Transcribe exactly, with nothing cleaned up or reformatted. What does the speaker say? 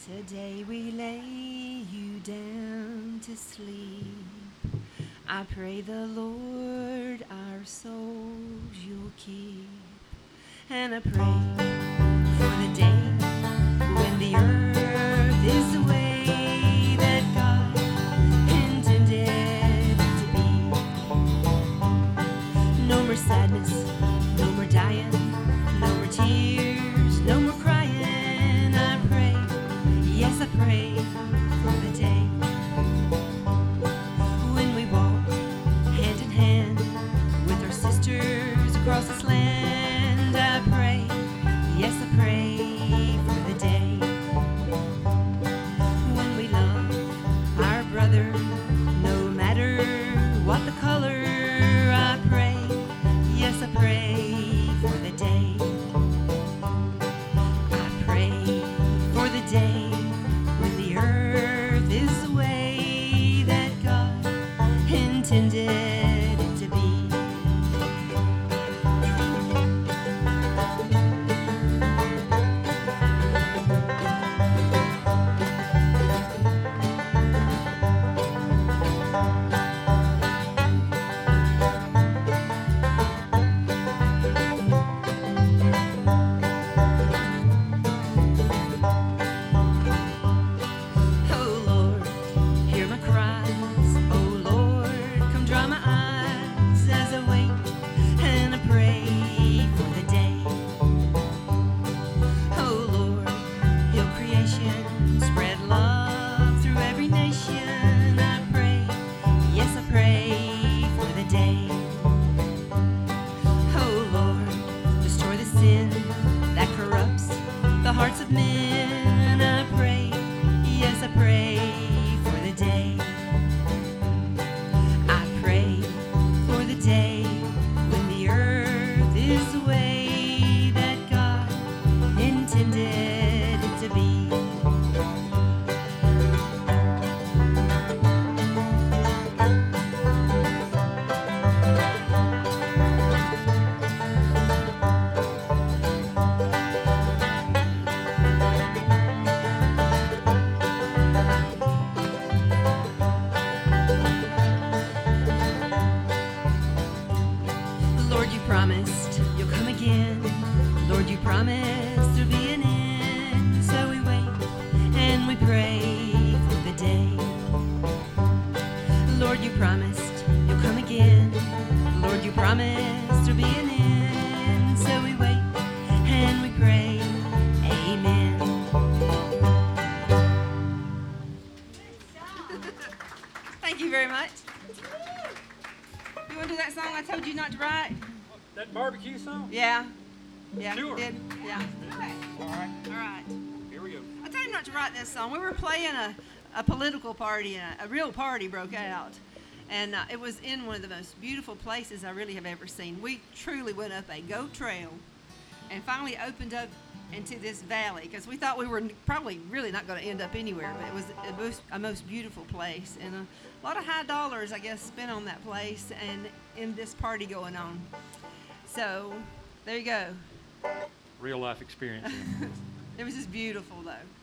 Today we lay you down to sleep. I pray the Lord our souls you'll keep. And I pray for the day when the earth is the way that God intended it to be. No more sadness, no more dying, no more tears, no more crying. I pray, yes I pray for the day when we walk hand in hand with our sisters across this land. I pray, yes I pray for the day when we love our brother no matter what the color. I pray, yes I pray for the day. I pray for the day when the earth is the way that God intended it to be. Oh Lord, hear my cries. Oh Lord, come dry my eyes as I wait and I pray for the day. Oh Lord, heal creation, spread love through every nation. I pray, yes I pray for the day. Oh Lord, destroy the sin that corrupts the hearts of men. I pray, yes I pray for the day. I pray for the day when the earth is the way that God intended it to be. Lord, you promised you'll come again. Lord, you promised there'll be an end. So we wait and we pray for the day. Lord, you promised you'll come again. Lord, you promised there'll be an end. So we wait and we pray. Amen. Thank you very much. You want to do that song I told you not to write? That barbecue song? Yeah. Yeah, Sure. you did. Yeah. All right, All right. here we go. I told him not to write this song. We were playing a, a political party, and a, a real party broke out. And uh, it was in one of the most beautiful places I really have ever seen. We truly went up a goat trail and finally opened up into this valley because we thought we were probably really not going to end up anywhere, but it was a most, a most beautiful place. And a lot of high dollars, I guess, spent on that place and in this party going on. So there you go. Real life experience. It was just beautiful, though.